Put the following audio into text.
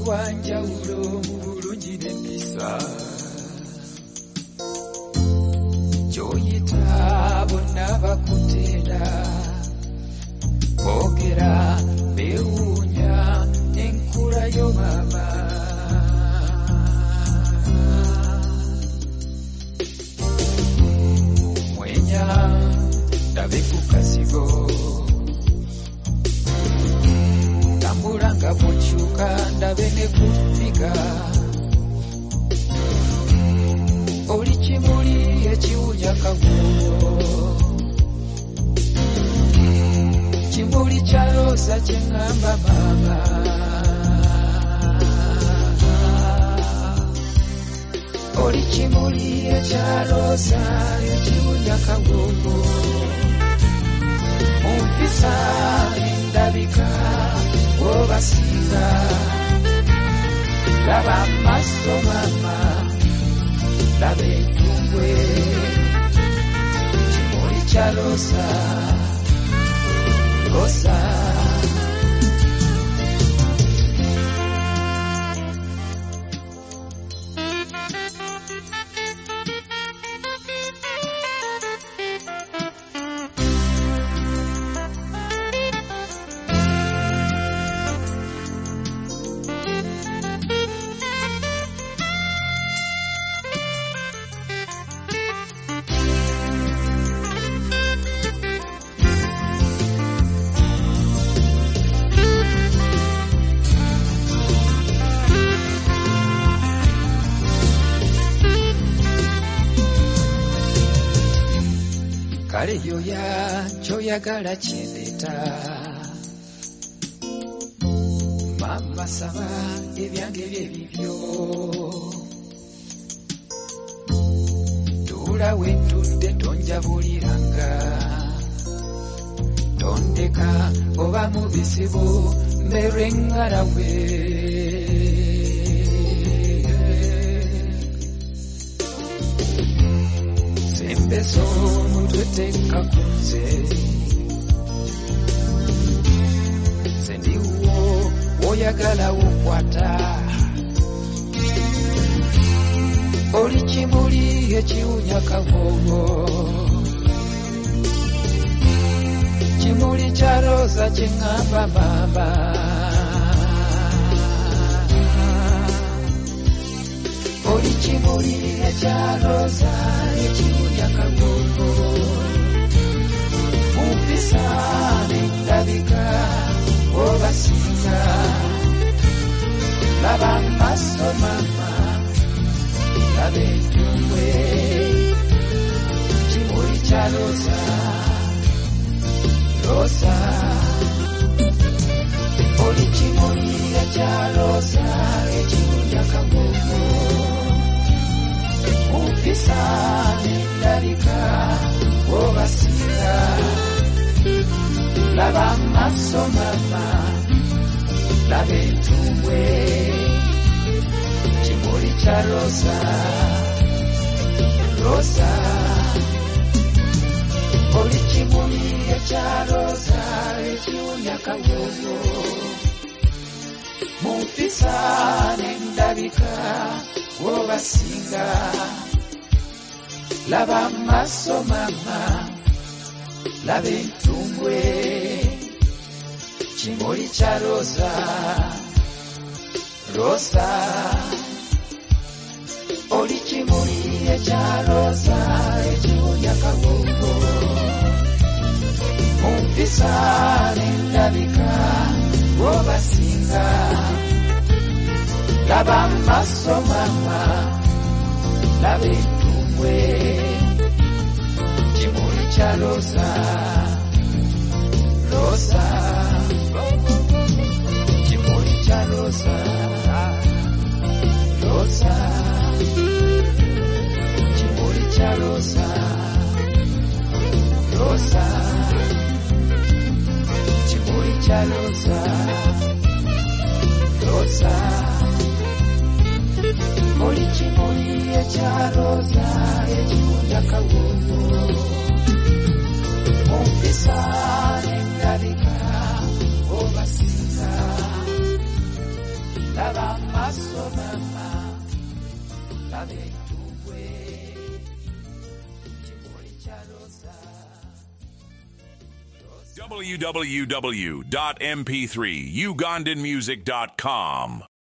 wanjawulo mu bulungi n'empisa gy'oyita bonna bakutenda boogera beewuunya enkula yo maama mwenya ndabe ku kasibo tambula nga bw'okyuka ndabe ne kufika oli kimuli ekiwunya kaguubo kimuli kya roza kye ŋŋamba maama oli kimuli ekya roza ekiwunya kaguubo mu mpisa n'endabika wobasinga laba amaaso maama laba entumbwe kimuli kya roza roza kale yoya kyoyagala kyendeta mama saba ebyange byebibyo tuula wentudde tonjabuliranga tondeka oba mu bizibu mberwe ngalawe sembeso mutweteka kunze sendiwo woyagala wokwata oli kimuli ekiwunya kabogo kimuli kya roza kye ŋŋamba maama oli kimuli ekya roza ekiwunya kabogo mu mpisa n'endabika wobasinga laba amaaso maama laba entumbwe kimuli kya roza roza oli kimuli ekya roza ekiwunya kabogo mu mpisa n'endabika wobasinga laba amaaso maama laba entumbwe kimuli kya roza roza oli kimuli ekya roza ekiwunya kabogo mu mpisa n'endabika wobasinga laba amaaso maama laba entumbwe kimuli kya roza roza oli kimuli ekya roza ekiwunya kabogo mu mpisa n'endabika wobasinga laba amaaso maama laba entumbwe kimuli kya roza roza kimuli kya roza roza kimuli kya roza roza kimuli kya roza roza oli kimuli ekya roza ekiwunya kabogo mu mpisa n'endabika wobasinga laba amaso mama laba etugwe kimuli kya roza www.mp3ugandanmusic.com